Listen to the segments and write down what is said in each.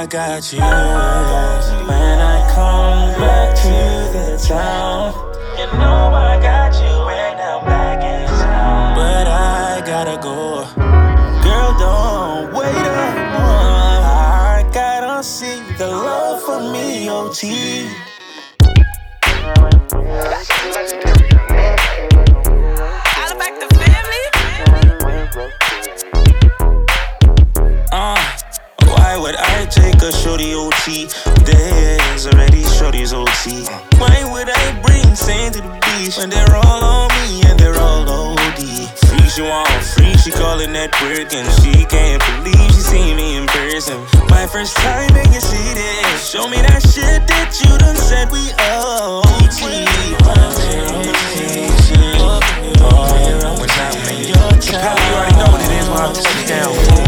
I got you. When I come back to the town, you know I got you when I'm back in town. But I gotta go. Girl, don't wait up. I gotta see the love for me, OT. Why would I take a shorty OT? There's already shorty's OT. Why would I bring sand to the beach when they're all on me and they're all OD? Free she want free, she calling that work and she can't believe she seen me in person. My first time in your city, show me that shit that you done said we OT. When I'm in your town, you already know what it is when I'm sitting down.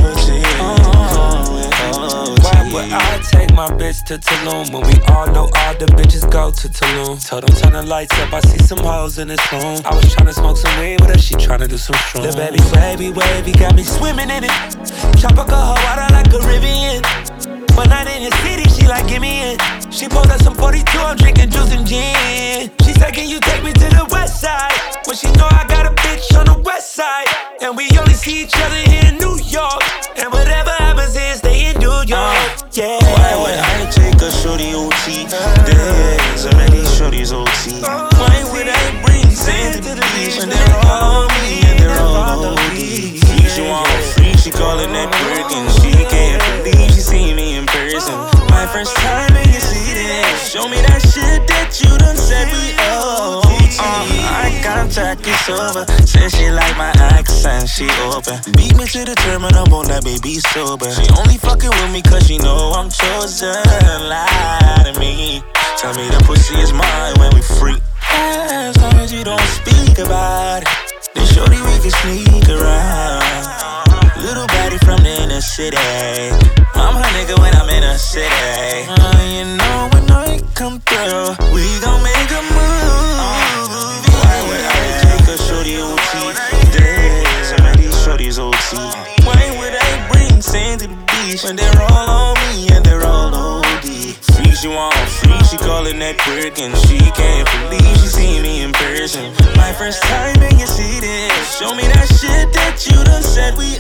Why would I take my bitch to Tulum when we all know all the bitches go to Tulum? Told them turn the lights up, I see some hoes in this room. I was tryna smoke some weed with her, she tryna do some shrooms. The baby wavy, got me swimming in it. Chop a her water like a Caribbean. One night in the city, she like, give me in. She pulled up some 42, I'm drinking juice and gin. She said, can you take me to the west side? Well, she know I got a bitch on the west side. And we only see each other here in New York. And whatever happens here, stay in New York. Yeah. Why would I take a shorty OT? There's already shorty's OT. Why would I bring sand to the beach when they're all on me and they're all OD? Free she want free, she calling that work and she can't believe she seen me in person. My first time in your city, show me that shit that you done said we OT. Eye contact is over, said she like my accent, she open. Beat me to the terminal, won't let me be sober. She only fucking with me cause she know I'm chosen. Lie to me, tell me the pussy is mine when we free. As long as you don't speak about it, then shorty we can sneak around. Little baddie from the inner city, I'm her nigga when I'm in a city. You know when I come through, we gon' make a move. Why would I take a shorty OT? There's already shorty's OT. Why would I bring sand to the beach when they're all on me and they're all OD? Free she want free, she calling that work and she can't believe she seen me in person. My first time in your city, show me that shit that you done said we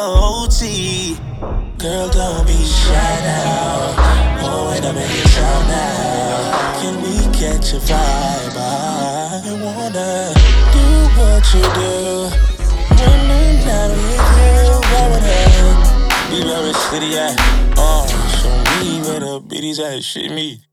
OT. Girl, don't be shy now. Oh, wait, I'm in your town now. Can we catch a vibe? I wanna do what you do when I'm not with you. Why would I be very city at? Show me where the bitties at, shit me.